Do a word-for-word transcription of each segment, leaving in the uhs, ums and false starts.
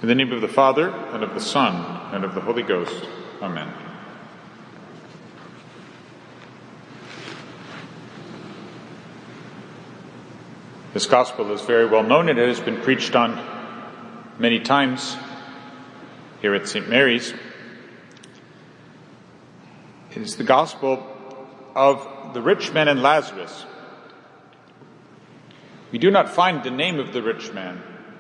In the name of the Father, and of the Son, and of the Holy Ghost. Amen. This gospel is very well known, and it has been preached on many times here at Saint Mary's. It is the gospel of the rich man and Lazarus. We do not find the name of the rich man.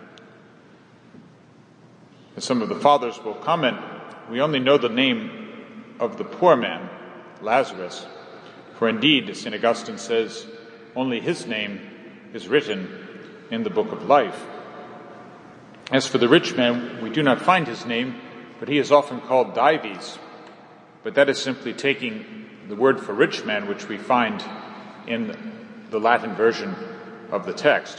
As some of the fathers will comment, we only know the name of the poor man, Lazarus. For indeed, as Saint Augustine says, only his name is written in the book of life. As for the rich man, we do not find his name, but he is often called Dives. But that is simply taking the word for rich man, which we find in the Latin version of the text.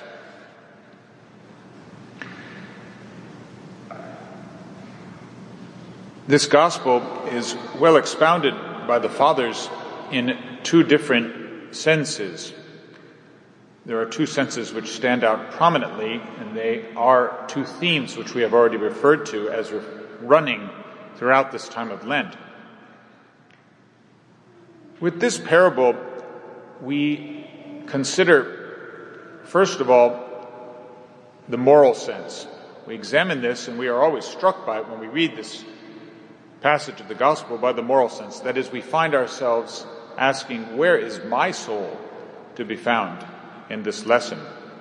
This gospel is well expounded by the fathers in two different senses. There are two senses which stand out prominently, and they are two themes which we have already referred to as running throughout this time of Lent. With this parable, we consider, first of all, the moral sense. We examine this, and we are always struck by it when we read this passage of the gospel, by the moral sense. That is, we find ourselves asking, where is my soul to be found in this lesson?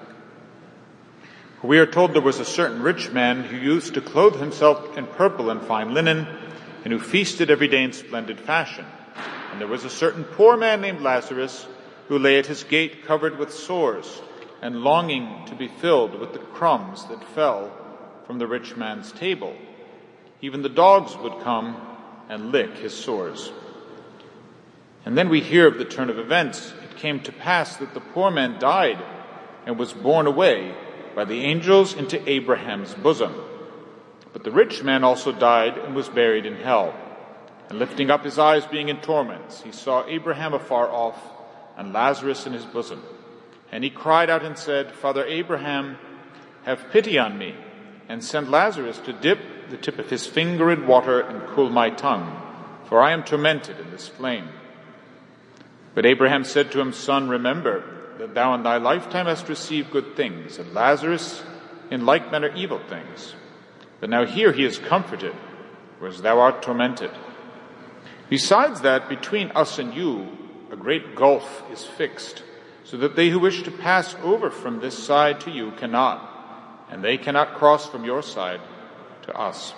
We are told there was a certain rich man who used to clothe himself in purple and fine linen, and who feasted every day in splendid fashion. And there was a certain poor man named Lazarus, who lay at his gate covered with sores, and longing to be filled with the crumbs that fell from the rich man's table. Even the dogs would come and lick his sores. And then we hear of the turn of events. It came to pass that the poor man died and was borne away by the angels into Abraham's bosom. But the rich man also died and was buried in hell. And lifting up his eyes, being in torments, he saw Abraham afar off and Lazarus in his bosom. And he cried out and said, Father Abraham, have pity on me, and send Lazarus to dip the tip of his finger in water and cool my tongue, for I am tormented in this flame. But Abraham said to him, Son, remember that thou in thy lifetime hast received good things, and Lazarus in like manner evil things. But now here he is comforted, whereas thou art tormented. Besides that, between us and you a great gulf is fixed, so that they who wish to pass over from this side to you cannot, and they cannot cross from your side to us.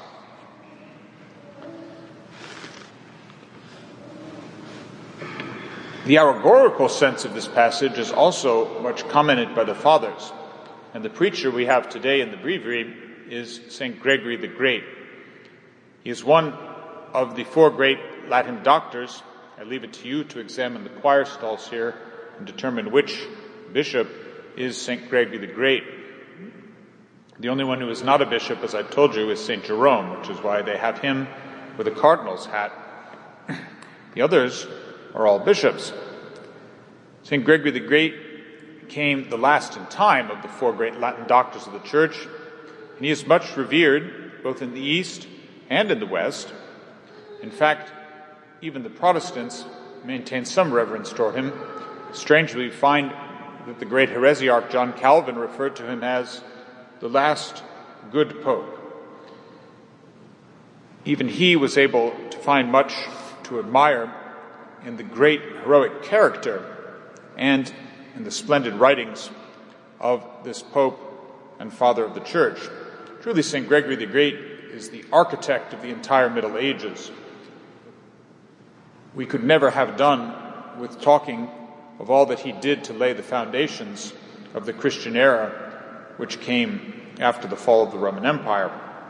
The allegorical sense of this passage is also much commented by the fathers, and the preacher we have today in the breviary is Saint Gregory the Great. He is one of the four great Latin doctors. I leave it to you to examine the choir stalls here and determine which bishop is Saint Gregory the Great. The only one who is not a bishop, as I've told you, is Saint Jerome, which is why they have him with a cardinal's hat. The others are all bishops. Saint Gregory the Great came the last in time of the four great Latin doctors of the Church, and he is much revered both in the East and in the West. In fact, even the Protestants maintain some reverence toward him. Strangely, we find that the great heresiarch John Calvin referred to him as the last good pope. Even he was able to find much to admire in the great heroic character and in the splendid writings of this pope and father of the Church. Truly, Saint Gregory the Great is the architect of the entire Middle Ages. We could never have done with talking of all that he did to lay the foundations of the Christian era, which came after the fall of the Roman Empire.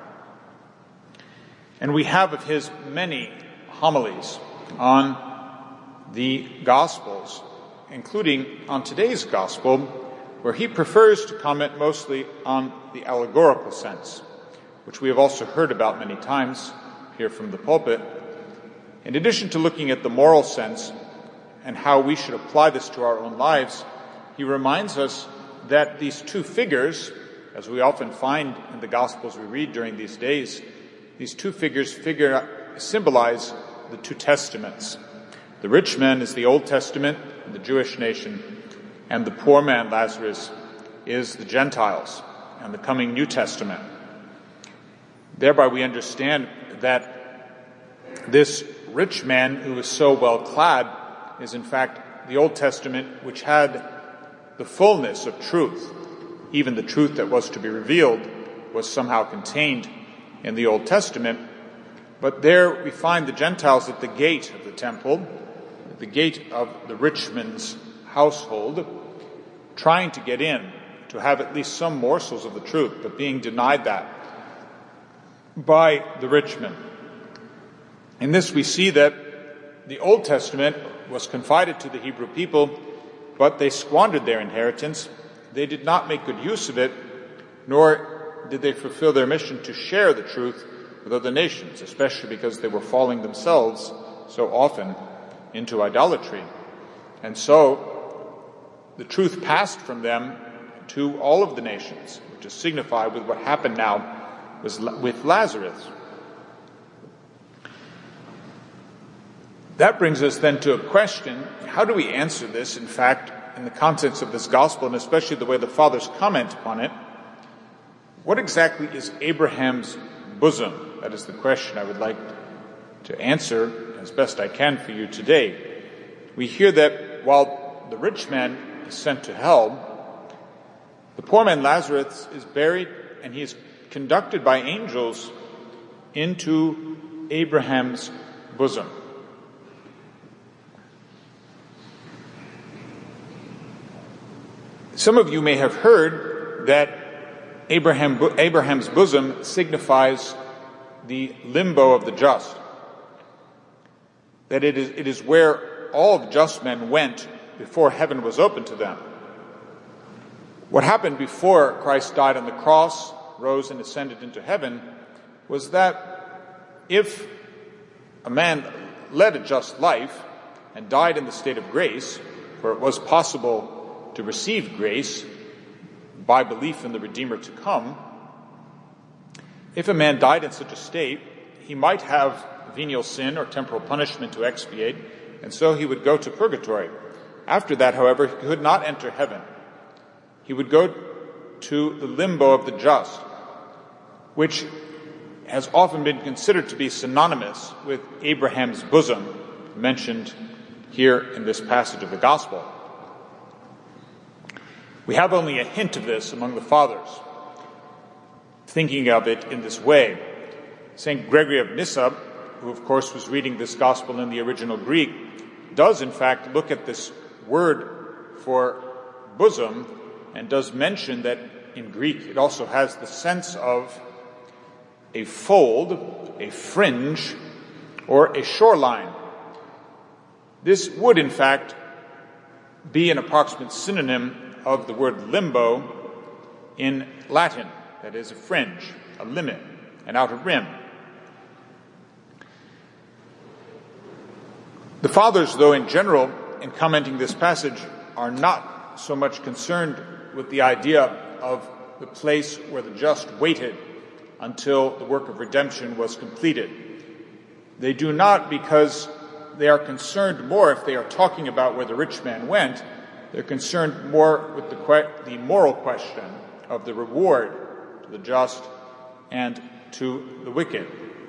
And we have of his many homilies on the Gospels, including on today's Gospel, where he prefers to comment mostly on the allegorical sense, which we have also heard about many times here from the pulpit. In addition to looking at the moral sense and how we should apply this to our own lives, he reminds us that these two figures as we often find in the Gospels we read during these days, these two figures figure, symbolize the two testaments. The rich man is the Old Testament, the Jewish nation, and the poor man, Lazarus, is the Gentiles and the coming New Testament. Thereby we understand that this rich man who is so well clad is in fact the Old Testament, which had the fullness of truth. Even the truth that was to be revealed was somehow contained in the Old Testament. But there we find the Gentiles at the gate of the temple, at the gate of the rich man's household, trying to get in, to have at least some morsels of the truth, but being denied that by the rich man. In this we see that the Old Testament was confided to the Hebrew people, but they squandered their inheritance. They did not make good use of it, nor did they fulfill their mission to share the truth with other nations, especially because they were falling themselves so often into idolatry. And so the truth passed from them to all of the nations, which is signified with what happened now with Lazarus. That brings us then to a question: how do we answer this, in fact, in the context of this gospel, and especially the way the fathers comment upon it? What exactly is Abraham's bosom? That is the question I would like to answer as best I can for you today. We hear that while the rich man is sent to hell, the poor man Lazarus is buried, and he is conducted by angels into Abraham's bosom. Some of you may have heard that Abraham, Abraham's bosom signifies the limbo of the just. That it is, it is where all the just men went before heaven was open to them. What happened before Christ died on the cross, rose and ascended into heaven, was that if a man led a just life and died in the state of grace, for it was possible to receive grace by belief in the Redeemer to come, if a man died in such a state, he might have venial sin or temporal punishment to expiate, and so he would go to purgatory. After that, however, he could not enter heaven. He would go to the limbo of the just, which has often been considered to be synonymous with Abraham's bosom, mentioned here in this passage of the Gospel. We have only a hint of this among the fathers, thinking of it in this way. Saint Gregory of Nyssa, who of course was reading this Gospel in the original Greek, does in fact look at this word for bosom and does mention that in Greek it also has the sense of a fold, a fringe, or a shoreline. This would in fact be an approximate synonym of the word limbo in Latin, that is a fringe, a limit, an outer rim. The fathers, though, in general, in commenting this passage, are not so much concerned with the idea of the place where the just waited until the work of redemption was completed. They do not because they are concerned more, if they are talking about where the rich man went, they're concerned more with the, que- the moral question of the reward to the just and to the wicked.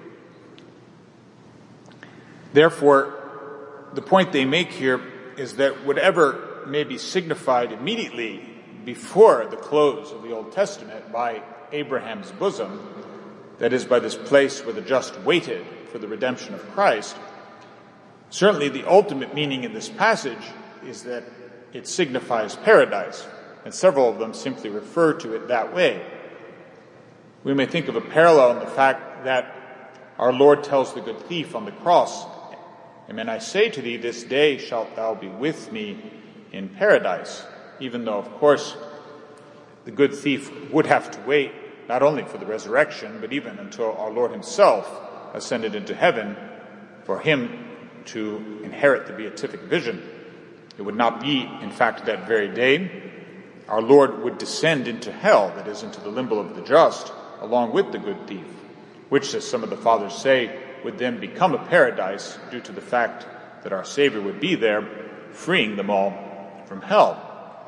Therefore, the point they make here is that whatever may be signified immediately before the close of the Old Testament by Abraham's bosom, that is, by this place where the just waited for the redemption of Christ, certainly the ultimate meaning in this passage is that it signifies paradise, and several of them simply refer to it that way. We may think of a parallel in the fact that our Lord tells the good thief on the cross, "Amen, I say to thee, this day shalt thou be with me in paradise," even though, of course, the good thief would have to wait not only for the resurrection, but even until our Lord himself ascended into heaven for him to inherit the beatific vision. It would not be, in fact, that very day. our Lord would descend into hell, that is, into the limbo of the just, along with the good thief, which, as some of the fathers say, would then become a paradise due to the fact that our Savior would be there, freeing them all from hell.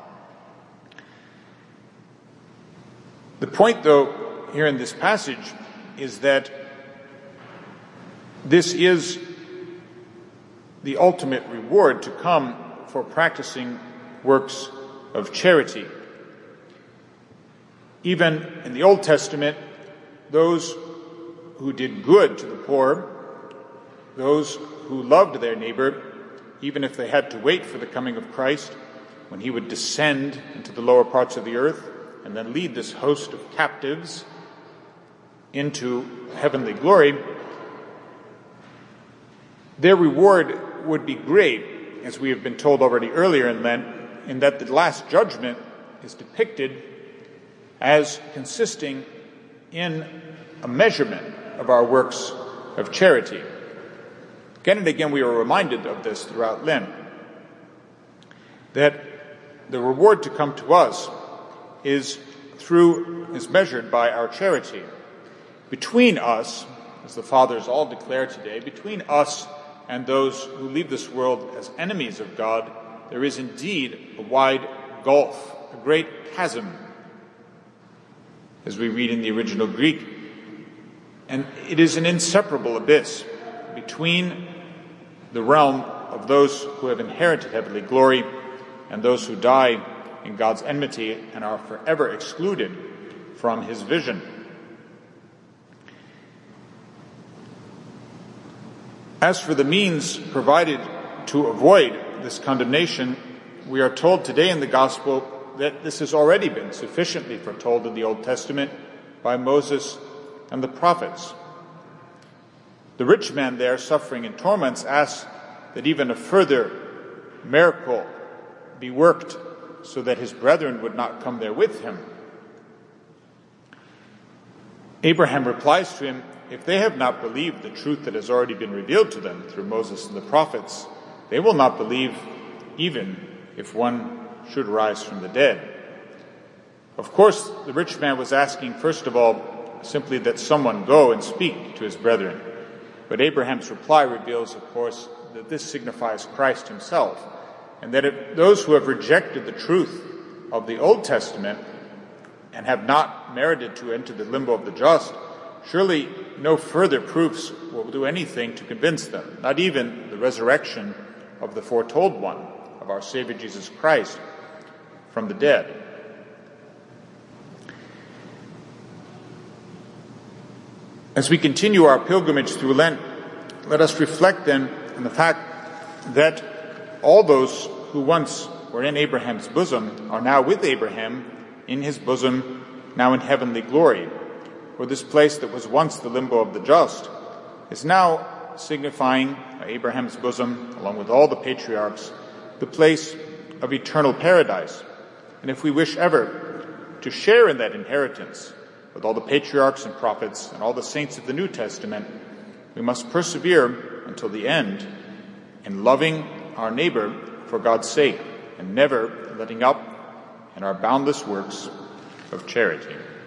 The point, though, here in this passage is that this is the ultimate reward to come for practicing works of charity. Even in the Old Testament, those who did good to the poor, those who loved their neighbor, even if they had to wait for the coming of Christ, when he would descend into the lower parts of the earth and then lead this host of captives into heavenly glory, their reward would be great, as we have been told already earlier in Lent, in that the last judgment is depicted as consisting in a measurement of our works of charity. Again and again we are reminded of this throughout Lent, that the reward to come to us is through, is measured by our charity. Between us, as the Fathers all declare today, between us and those who leave this world as enemies of God, there is indeed a wide gulf, a great chasm, as we read in the original Greek. And it is an inseparable abyss between the realm of those who have inherited heavenly glory and those who die in God's enmity and are forever excluded from his vision. As for the means provided to avoid this condemnation, we are told today in the Gospel that this has already been sufficiently foretold in the Old Testament by Moses and the prophets. The rich man there, suffering in torments, asks that even a further miracle be worked so that his brethren would not come there with him. Abraham replies to him, if they have not believed the truth that has already been revealed to them through Moses and the prophets, they will not believe even if one should rise from the dead. Of course, the rich man was asking, first of all, simply that someone go and speak to his brethren. But Abraham's reply reveals, of course, that this signifies Christ himself, and that if those who have rejected the truth of the Old Testament and have not merited to enter the limbo of the just, surely no further proofs will do anything to convince them, not even the resurrection of the foretold one, of our Savior Jesus Christ, from the dead. As we continue our pilgrimage through Lent, let us reflect then on the fact that all those who once were in Abraham's bosom are now with Abraham in his bosom, now in heavenly glory. For this place that was once the limbo of the just is now signifying Abraham's bosom, along with all the patriarchs, the place of eternal paradise. And if we wish ever to share in that inheritance with all the patriarchs and prophets and all the saints of the New Testament, we must persevere until the end in loving our neighbor for God's sake and never letting up in our boundless works of charity.